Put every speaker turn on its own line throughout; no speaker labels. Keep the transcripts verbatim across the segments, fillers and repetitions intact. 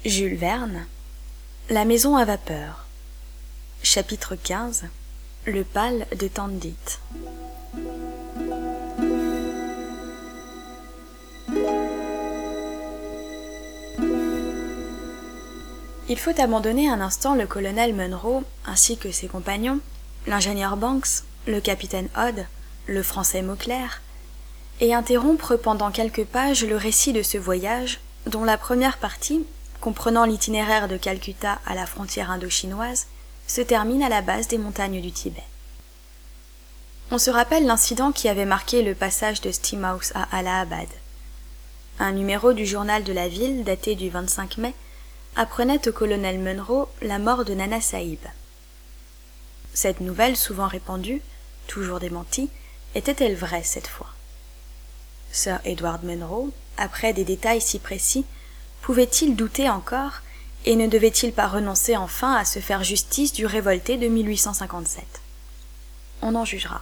Jules Verne, La maison à vapeur. Chapitre quinze. Le pal de Tandit. Il faut abandonner un instant le colonel Munro ainsi que ses compagnons, l'ingénieur Banks, le capitaine Odd, le français Mauclair, et interrompre pendant quelques pages le récit de ce voyage dont la première partie, comprenant l'itinéraire de Calcutta à la frontière indo-chinoise, se termine à la base des montagnes du Tibet. On se rappelle l'incident qui avait marqué le passage de Steamhouse à Allahabad. Un numéro du journal de la ville, daté du vingt-cinq mai, apprenait au colonel Munro la mort de Nana Sahib. Cette nouvelle, souvent répandue, toujours démentie, était-elle vraie cette fois? Sir Edward Munro, après des détails si précis, pouvait-il douter encore, et ne devait-il pas renoncer enfin à se faire justice du révolté de mille huit cent cinquante-sept? On en jugera.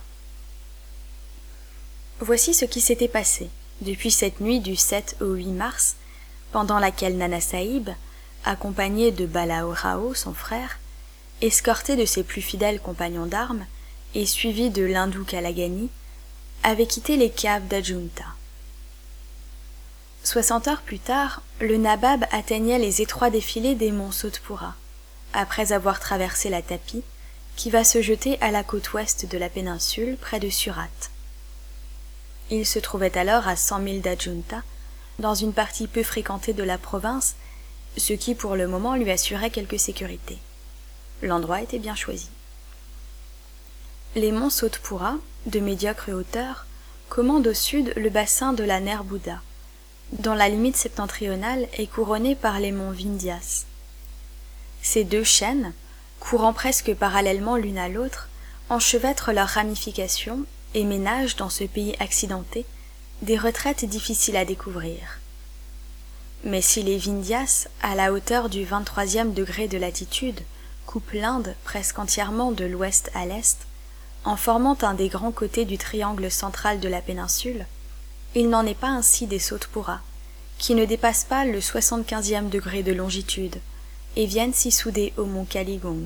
Voici ce qui s'était passé depuis cette nuit du sept au huit mars, pendant laquelle Nana Sahib, accompagnée de Balao Rao, son frère, escortée de ses plus fidèles compagnons d'armes et suivie de l'hindou Kalagani, avait quitté les caves d'Ajunta. Soixante heures plus tard, le Nabab atteignait les étroits défilés des monts Sotpura, après avoir traversé la Tapi, qui va se jeter à la côte ouest de la péninsule, près de Surat. Il se trouvait alors à cent milles d'Ajunta, dans une partie peu fréquentée de la province, ce qui pour le moment lui assurait quelque sécurité. L'endroit était bien choisi. Les monts Sotpura, de médiocre hauteur, commandent au sud le bassin de la Nerbudda, dont la limite septentrionale est couronnée par les monts Vindhyas. Ces deux chaînes, courant presque parallèlement l'une à l'autre, enchevêtrent leurs ramifications et ménagent dans ce pays accidenté des retraites difficiles à découvrir. Mais si les Vindhyas, à la hauteur du vingt-troisième degré de latitude, coupent l'Inde presque entièrement de l'ouest à l'est, en formant un des grands côtés du triangle central de la péninsule, il n'en est pas ainsi des Sotpura, qui ne dépassent pas le soixante-quinzième degré de longitude et viennent s'y souder au mont Kaligong.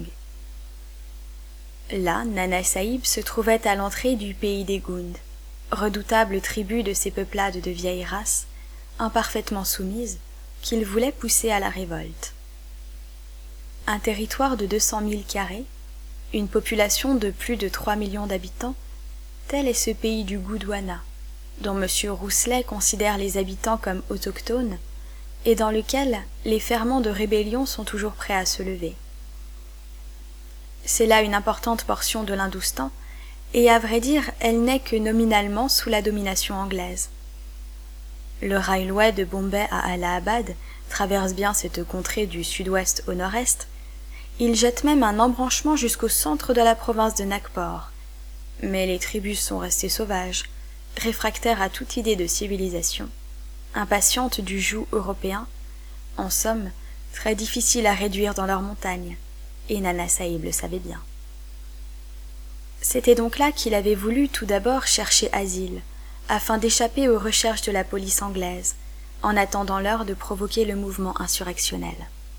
Là, Nana Sahib se trouvait à l'entrée du pays des Gund, redoutable tribu de ces peuplades de vieille race, imparfaitement soumises, qu'il voulait pousser à la révolte. Un territoire de deux cents milles carrés, une population de plus de trois millions d'habitants, tel est ce pays du Gondwana, dont M. Rousselet considère les habitants comme autochtones, et dans lequel les ferments de rébellion sont toujours prêts à se lever. C'est là une importante portion de l'Hindoustan, et à vrai dire, elle n'est que nominalement sous la domination anglaise. Le railway de Bombay à Allahabad traverse bien cette contrée du sud-ouest au nord-est. Il jette même un embranchement jusqu'au centre de la province de Nagpur. Mais les tribus sont restées sauvages, réfractaires à toute idée de civilisation, impatientes du joug européen, en somme, très difficiles à réduire dans leurs montagnes, et Nana Sahib le savait bien. C'était donc là qu'il avait voulu tout d'abord chercher asile, afin d'échapper aux recherches de la police anglaise, en attendant l'heure de provoquer le mouvement insurrectionnel.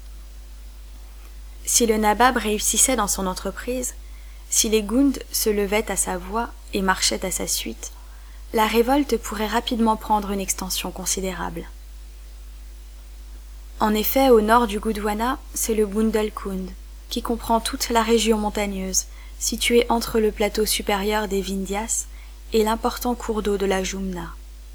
Si le Nabab réussissait dans son entreprise, si les Gund se levaient à sa voix et marchaient à sa suite, la révolte pourrait rapidement prendre une extension considérable. En effet, au nord du Gondwana, c'est le Bundelkhund, qui comprend toute la région montagneuse, située entre le plateau supérieur des Vindhyas et l'important cours d'eau de la Jumna.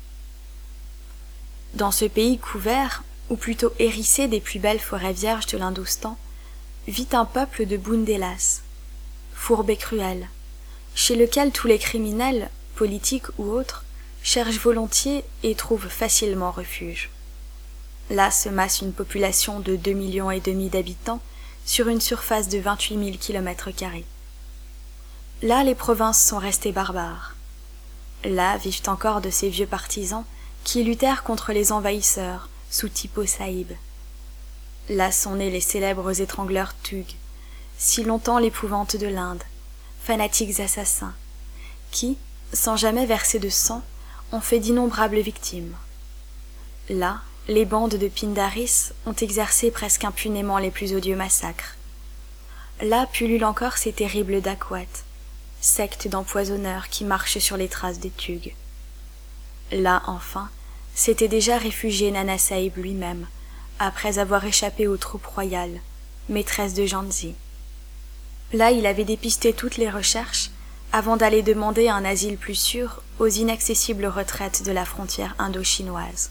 Dans ce pays couvert, ou plutôt hérissé des plus belles forêts vierges de l'Hindoustan, vit un peuple de Bundelas, fourbe et cruel, chez lequel tous les criminels, politiques ou autres, cherchent volontiers et trouvent facilement refuge. Là se masse une population de deux millions et demi d'habitants sur une surface de vingt-huit mille kilomètres carrés. Là, les provinces sont restées barbares. Là vivent encore de ces vieux partisans qui luttèrent contre les envahisseurs sous Tipu Sahib. Là sont nés les célèbres étrangleurs Thugs, si longtemps l'épouvante de l'Inde, fanatiques assassins, qui, sans jamais verser de sang, ont fait d'innombrables victimes. Là, les bandes de Pindaris ont exercé presque impunément les plus odieux massacres. Là pullulent encore ces terribles dacoits, secte d'empoisonneurs qui marchent sur les traces des Thugs. Là, enfin, s'était déjà réfugié Nana Sahib lui-même, après avoir échappé aux troupes royales, maîtresse de Jhansi. Là, il avait dépisté toutes les recherches avant d'aller demander un asile plus sûr aux inaccessibles retraites de la frontière indo-chinoise.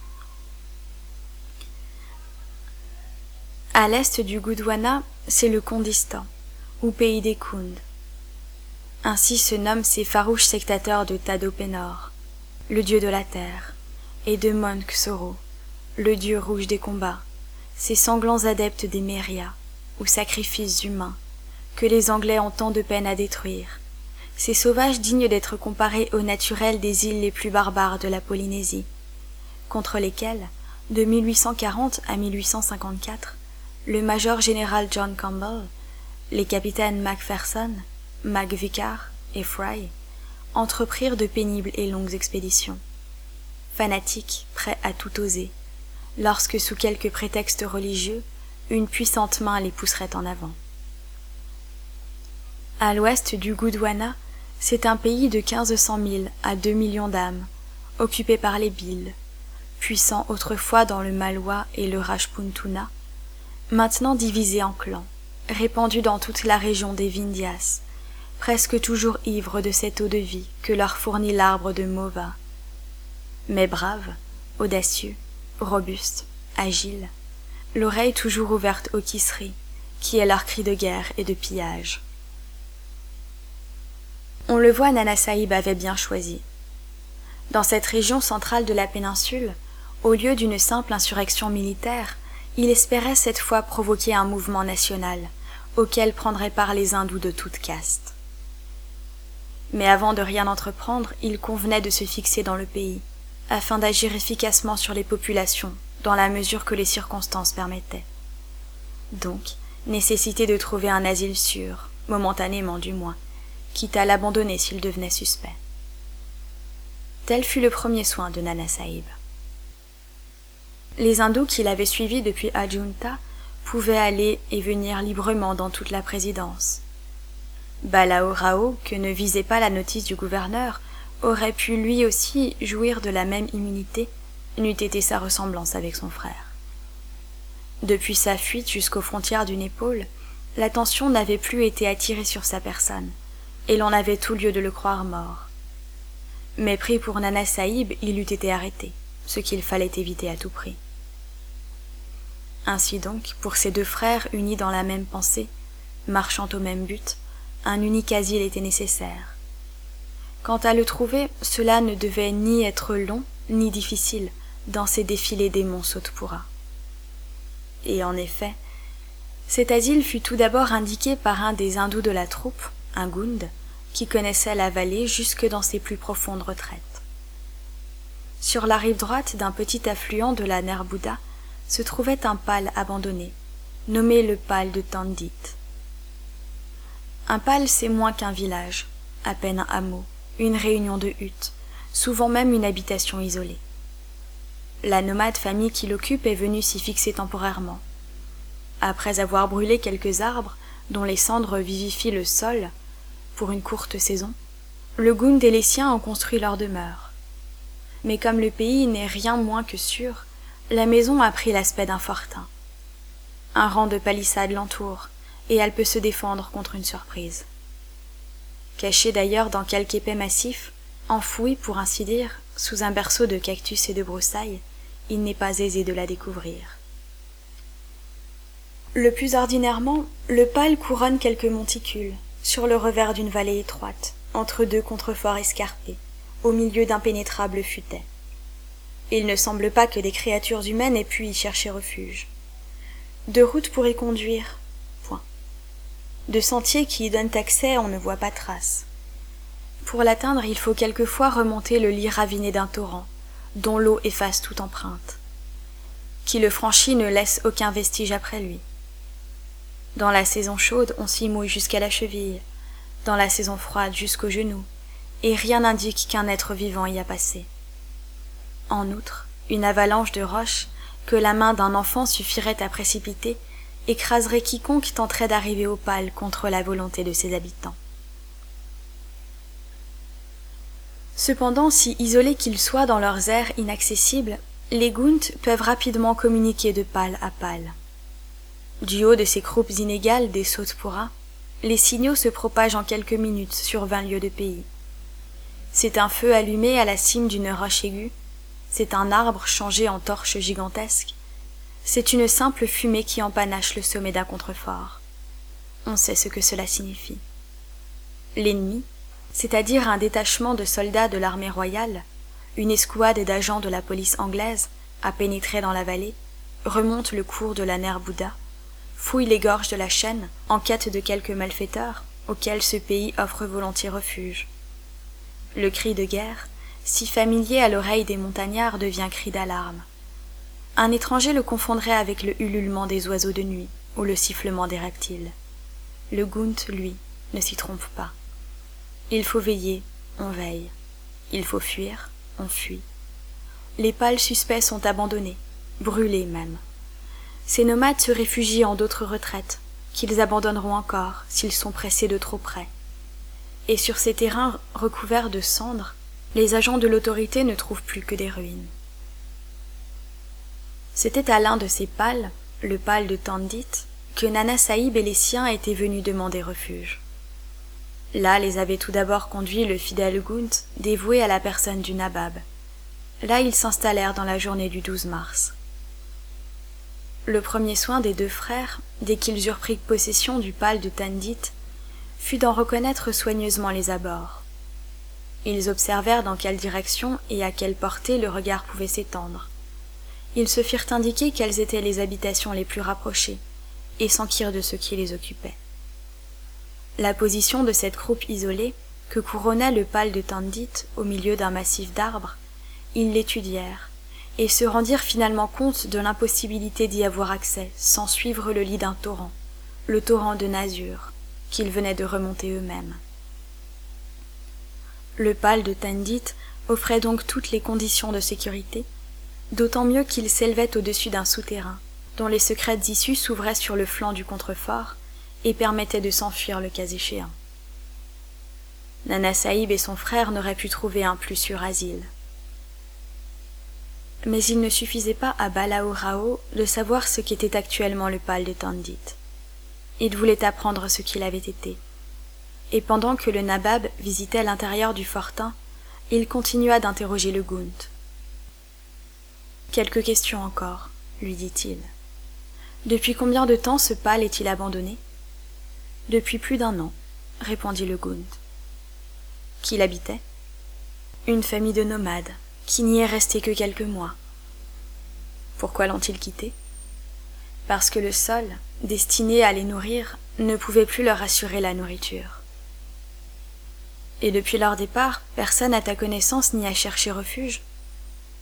À l'est du Gondwana, c'est le Kondistan, ou pays des Kunds. Ainsi se nomment ces farouches sectateurs de Tadopénor, le dieu de la terre, et de Monksoro, le dieu rouge des combats, ces sanglants adeptes des mérias, ou sacrifices humains, que les Anglais ont tant de peine à détruire, ces sauvages dignes d'être comparés aux naturels des îles les plus barbares de la Polynésie, contre lesquels, de mille huit cent quarante à mille huit cent cinquante-quatre, le major général John Campbell, les capitaines Macpherson, McVicar et Fry entreprirent de pénibles et longues expéditions. Fanatiques, prêts à tout oser, lorsque sous quelque prétexte religieux, une puissante main les pousserait en avant. À l'ouest du Gondwana, c'est un pays de quinze cents mille à deux millions d'âmes, occupé par les Bhils, puissants autrefois dans le Malwa et le Rajputana, maintenant divisés en clans, répandus dans toute la région des Vindhyas, presque toujours ivres de cette eau de vie que leur fournit l'arbre de Mova. Mais braves, audacieux, robustes, agiles, l'oreille toujours ouverte au Kisri, qui est leur cri de guerre et de pillage. On le voit, Nana Sahib avait bien choisi. Dans cette région centrale de la péninsule, au lieu d'une simple insurrection militaire, il espérait cette fois provoquer un mouvement national, auquel prendraient part les hindous de toutes castes. Mais avant de rien entreprendre, il convenait de se fixer dans le pays, afin d'agir efficacement sur les populations, dans la mesure que les circonstances permettaient. Donc, nécessité de trouver un asile sûr, momentanément du moins, quitte à l'abandonner s'il devenait suspect. Tel fut le premier soin de Nana Sahib. Les hindous qui l'avaient suivi depuis Ajunta pouvaient aller et venir librement dans toute la présidence. Balao Rao, que ne visait pas la notice du gouverneur, aurait pu lui aussi jouir de la même immunité, n'eût été sa ressemblance avec son frère. Depuis sa fuite jusqu'aux frontières du Népal, l'attention n'avait plus été attirée sur sa personne, et l'on avait tout lieu de le croire mort. Mais pris pour Nana Sahib, il eût été arrêté, ce qu'il fallait éviter à tout prix. Ainsi donc, pour ces deux frères unis dans la même pensée, marchant au même but, un unique asile était nécessaire. Quant à le trouver, cela ne devait ni être long, ni difficile, dans ces défilés des monts Sotpura. Et en effet, cet asile fut tout d'abord indiqué par un des hindous de la troupe, un Gund, qui connaissait la vallée jusque dans ses plus profondes retraites. Sur la rive droite d'un petit affluent de la Nerbudda se trouvait un pal abandonné, nommé le pal de Tandit. Un pal, c'est moins qu'un village, à peine un hameau, une réunion de huttes, souvent même une habitation isolée. La nomade famille qui l'occupe est venue s'y fixer temporairement. Après avoir brûlé quelques arbres, dont les cendres vivifient le sol, pour une courte saison, le Gund et les siens ont construit leur demeure. Mais comme le pays n'est rien moins que sûr, la maison a pris l'aspect d'un fortin. Un rang de palissades l'entoure, et elle peut se défendre contre une surprise. Cachée d'ailleurs dans quelque épais massif, enfouie, pour ainsi dire, sous un berceau de cactus et de broussailles, il n'est pas aisé de la découvrir. Le plus ordinairement, le pal couronne quelques monticules, sur le revers d'une vallée étroite, entre deux contreforts escarpés, au milieu d'impénétrables futaies. Il ne semble pas que des créatures humaines aient pu y chercher refuge. De routes pour y conduire, point. De sentiers qui y donnent accès, on ne voit pas trace. Pour l'atteindre, il faut quelquefois remonter le lit raviné d'un torrent, dont l'eau efface toute empreinte. Qui le franchit ne laisse aucun vestige après lui. Dans la saison chaude, on s'y mouille jusqu'à la cheville, dans la saison froide jusqu'aux genoux, et rien n'indique qu'un être vivant y a passé. En outre, Une avalanche de roches que la main d'un enfant suffirait à précipiter écraserait quiconque tenterait d'arriver au pal contre la volonté de ses habitants. Cependant, si isolés qu'ils soient dans leurs aires inaccessibles, les Gounts peuvent rapidement communiquer de pal à pal. Du haut de ces croupes inégales des Sautpuras, les signaux se propagent en quelques minutes sur vingt lieues de pays. C'est un feu allumé à la cime d'une roche aiguë, c'est un arbre changé en torche gigantesque, c'est une simple fumée qui empanache le sommet d'un contrefort. On sait ce que cela signifie. L'ennemi, c'est-à-dire un détachement de soldats de l'armée royale, une escouade d'agents de la police anglaise, a pénétré dans la vallée, remonte le cours de la Nerbudda, fouille les gorges de la Chaîne en quête de quelques malfaiteurs auxquels ce pays offre volontiers refuge. Le cri de guerre, si familier à l'oreille des montagnards, devient cri d'alarme. Un étranger le confondrait avec le ululement des oiseaux de nuit ou le sifflement des reptiles. Le Gount, lui, ne s'y trompe pas. Il faut veiller, on veille. Il faut fuir, on fuit. Les pales suspects sont abandonnés, brûlés même. Ces nomades se réfugient en d'autres retraites, qu'ils abandonneront encore s'ils sont pressés de trop près. Et sur ces terrains recouverts de cendres, les agents de l'autorité ne trouvent plus que des ruines. C'était à l'un de ces pales, le pal de Tandit, que Nana Sahib et les siens étaient venus demander refuge. Là les avait tout d'abord conduits le fidèle Gount, dévoué à la personne du Nabab. Là ils s'installèrent dans la journée du douze mars. Le premier soin des deux frères, dès qu'ils eurent pris possession du pal de Tandit, fut d'en reconnaître soigneusement les abords. Ils observèrent dans quelle direction et à quelle portée le regard pouvait s'étendre. Ils se firent indiquer quelles étaient les habitations les plus rapprochées, et s'enquirent de ce qui les occupait. La position de cette croupe isolée, que couronnait le pal de Tandit au milieu d'un massif d'arbres, ils l'étudièrent, et se rendirent finalement compte de l'impossibilité d'y avoir accès sans suivre le lit d'un torrent, le torrent de Nasur, qu'ils venaient de remonter eux-mêmes. Le pal de Tandit offrait donc toutes les conditions de sécurité, d'autant mieux qu'il s'élevait au-dessus d'un souterrain, dont les secrètes issues s'ouvraient sur le flanc du contrefort et permettaient de s'enfuir le cas échéant. Nana Sahib et son frère n'auraient pu trouver un plus sûr asile. Mais il ne suffisait pas à Balaao Rao de savoir ce qu'était actuellement le pal de Tandit. Il voulait apprendre ce qu'il avait été. Et pendant que le Nabab visitait l'intérieur du fortin, il continua d'interroger le Gount. « Quelques questions encore, » lui dit-il. « Depuis combien de temps ce pal est-il abandonné ?»« Depuis plus d'un an, » répondit le Gount. « Qui l'habitait ?»« Une famille de nomades, qui n'y est resté que quelques mois. » « Pourquoi l'ont-ils quitté ?»« Parce que le sol, destiné à les nourrir, ne pouvait plus leur assurer la nourriture. »« Et depuis leur départ, personne à ta connaissance n'y a cherché refuge ?»« Personne. »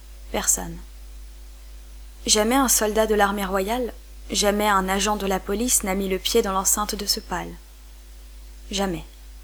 Jamais un soldat de l'armée royale, jamais un agent de la police n'a mis le pied dans l'enceinte de ce pal. Jamais.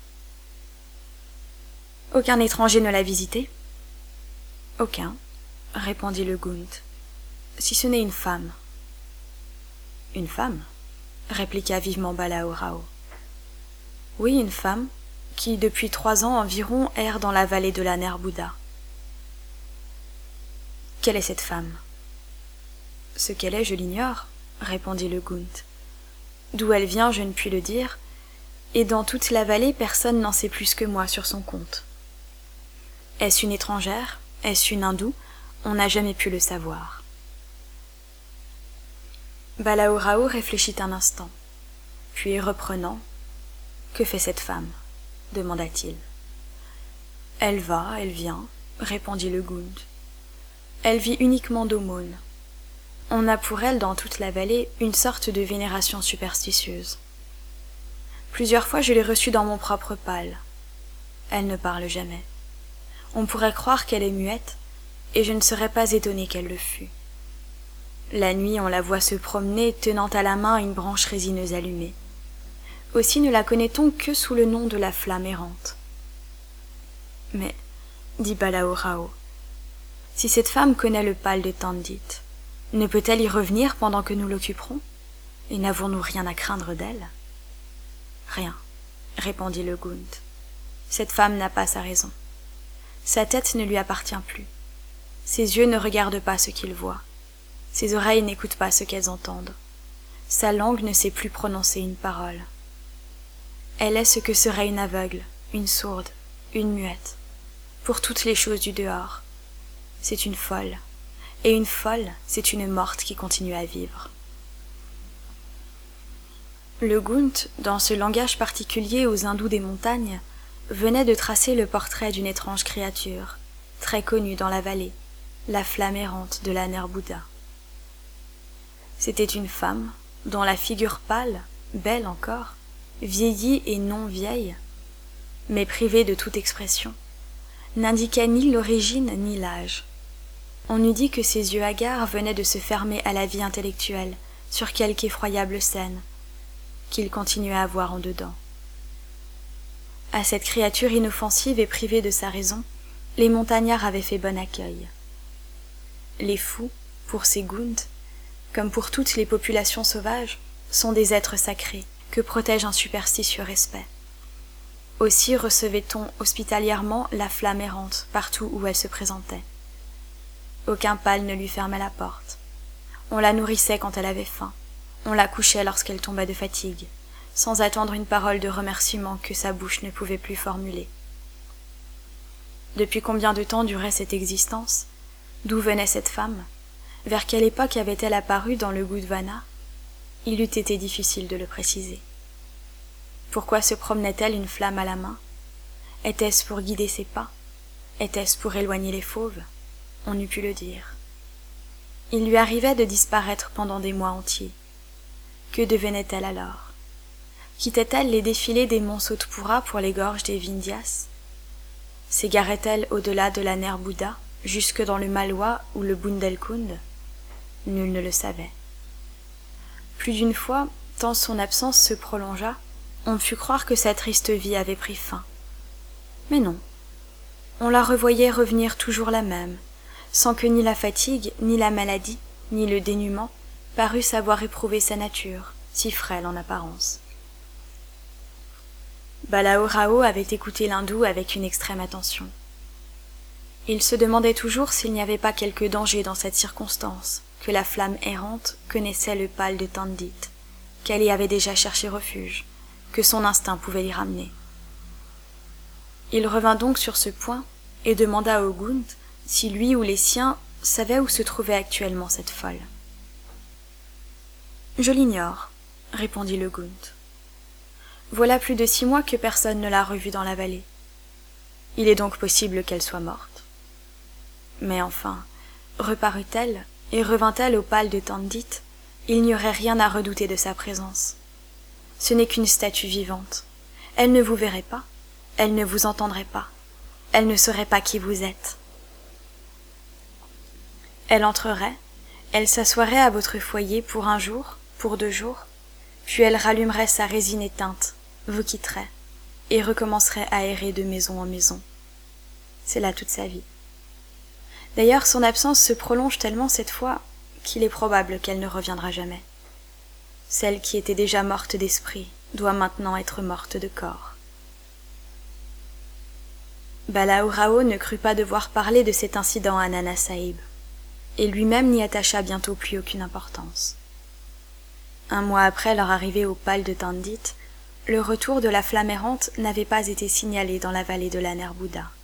Aucun étranger ne l'a visité ? Aucun, répondit le Gount, si ce n'est une femme. Une femme ? Répliqua vivement Balaao Rao. Oui, une femme, qui depuis trois ans environ erre dans la vallée de la Nerbudda. Quelle est cette femme ? Ce qu'elle est, je l'ignore, répondit le Gount. D'où elle vient, je ne puis le dire, et dans toute la vallée, personne n'en sait plus que moi sur son compte. Est-ce une étrangère ? Est-ce une hindoue ? On n'a jamais pu le savoir. Balaao Rao réfléchit un instant, puis reprenant, « Que fait cette femme ?» demanda-t-il. « Elle va, elle vient, » répondit le Gount. « Elle vit uniquement d'aumônes. On a pour elle dans toute la vallée une sorte de vénération superstitieuse. Plusieurs fois je l'ai reçue dans mon propre pal. Elle ne parle jamais. On pourrait croire qu'elle est muette, et je ne serais pas étonné qu'elle le fût. La nuit, on la voit se promener, tenant à la main une branche résineuse allumée. Aussi ne la connaît-on que sous le nom de la flamme errante. Mais, dit Balaao Rao, Si cette femme connaît le pal de Tandit, ne peut-elle y revenir pendant que nous l'occuperons? Et n'avons-nous rien à craindre d'elle? Rien, répondit le Gund. Cette femme n'a pas sa raison. Sa tête ne lui appartient plus. Ses yeux ne regardent pas ce qu'ils voient. Ses oreilles n'écoutent pas ce qu'elles entendent. Sa langue ne sait plus prononcer une parole. Elle est ce que serait une aveugle, une sourde, une muette, pour toutes les choses du dehors. C'est une folle, et une folle, c'est une morte qui continue à vivre. Le Gunt, dans ce langage particulier aux hindous des montagnes, venait de tracer le portrait d'une étrange créature, très connue dans la vallée, la flamme errante de la Nerbudda. C'était une femme, dont la figure pâle, belle encore, vieillie et non vieille, mais privée de toute expression, n'indiquait ni l'origine ni l'âge. On eût dit que ses yeux hagards venaient de se fermer à la vie intellectuelle sur quelque effroyable scène, qu'il continuait à voir en dedans. À cette créature inoffensive et privée de sa raison, les montagnards avaient fait bon accueil. Les fous, pour ces Gund, comme pour toutes les populations sauvages, sont des êtres sacrés que protège un superstitieux respect. Aussi recevait-on hospitalièrement la flamme errante partout où elle se présentait. Aucun pâle ne lui fermait la porte. On la nourrissait quand elle avait faim. On la couchait lorsqu'elle tombait de fatigue, sans attendre une parole de remerciement que sa bouche ne pouvait plus formuler. Depuis combien de temps durait cette existence? D'où venait cette femme? Vers quelle époque avait-elle apparu dans le Gudvana? Il eût été difficile de le préciser. Pourquoi se promenait-elle une flamme à la main? Était-ce pour guider ses pas? Était-ce pour éloigner les fauves? On n'eût pu le dire. Il lui arrivait de disparaître pendant des mois entiers. Que devenait-elle alors? Quittait-elle les défilés des monts Sotpura pour les gorges des Vindhyas? S'égarait-elle au-delà de la Nerbudda, jusque dans le Malwa ou le Bundelkund? Nul ne le savait. Plus d'une fois, tant son absence se prolongea, on put croire que sa triste vie avait pris fin. Mais non. On la revoyait revenir toujours la même, sans que ni la fatigue, ni la maladie, ni le dénuement parussent avoir éprouvé sa nature, si frêle en apparence. Balao Rao avait écouté l'hindou avec une extrême attention. Il se demandait toujours s'il n'y avait pas quelque danger dans cette circonstance, que la flamme errante connaissait le pal de Tandit, qu'elle y avait déjà cherché refuge, que son instinct pouvait l'y ramener. Il revint donc sur ce point et demanda au Gund si lui ou les siens savaient où se trouvait actuellement cette folle. « Je l'ignore, » répondit le Gund. « Voilà plus de six mois que personne ne l'a revue dans la vallée. Il est donc possible qu'elle soit morte. Mais enfin, reparut-elle et revint-elle au pal de Tandit, il n'y aurait rien à redouter de sa présence. Ce n'est qu'une statue vivante. Elle ne vous verrait pas, elle ne vous entendrait pas, elle ne saurait pas qui vous êtes. Elle entrerait, elle s'assoirait à votre foyer pour un jour, pour deux jours, puis elle rallumerait sa résine éteinte, vous quitterait, et recommencerait à errer de maison en maison. C'est là toute sa vie. D'ailleurs, son absence se prolonge tellement cette fois qu'il est probable qu'elle ne reviendra jamais. Celle qui était déjà morte d'esprit doit maintenant être morte de corps. Balao Rao ne crut pas devoir parler de cet incident à Nana Sahib, et lui-même n'y attacha bientôt plus aucune importance. Un mois après leur arrivée au pal de Tandit, le retour de la flamme errante n'avait pas été signalé dans la vallée de la Nerbudda.